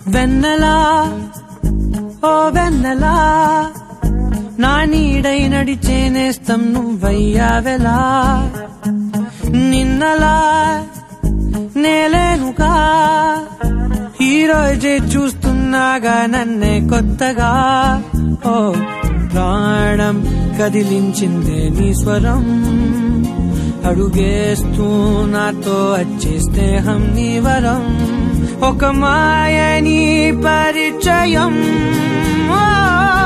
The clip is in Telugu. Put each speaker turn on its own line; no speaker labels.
వెన్నెలా ఓ వెన్నెలా నా నీడై నడిచే నేస్తం నువ్వయ్యావెలా నిన్నలా నేలేనుగా ఈ రోజే చూస్తున్నాగా నన్నే కొత్తగా ఓ ప్రాణం కదిలించిందే నీ స్వరం అడుగేస్తూ నాతో వచ్చే స్నేహం నీ వరం ఒక మాయని పరిచయం